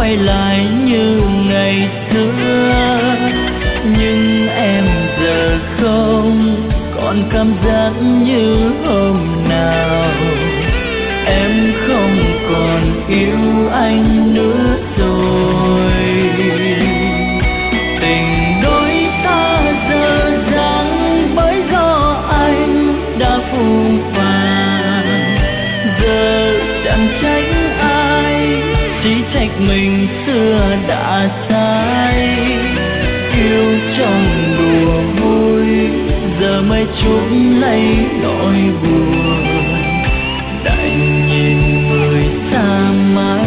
quay lại như ngày xưa, nhưng em giờ không còn cảm giác như hôm nào. Em không còn yêu anh nữa rồi. Tình đôi ta giờ dang bởi do anh đã phũ phàng. Giờ chẳng trách ai, chỉ trách mình xưa đã sai. Yêu trong đùa vui, giờ mới chuốc lấy nỗi buồn. Đành nhìn người xa mãi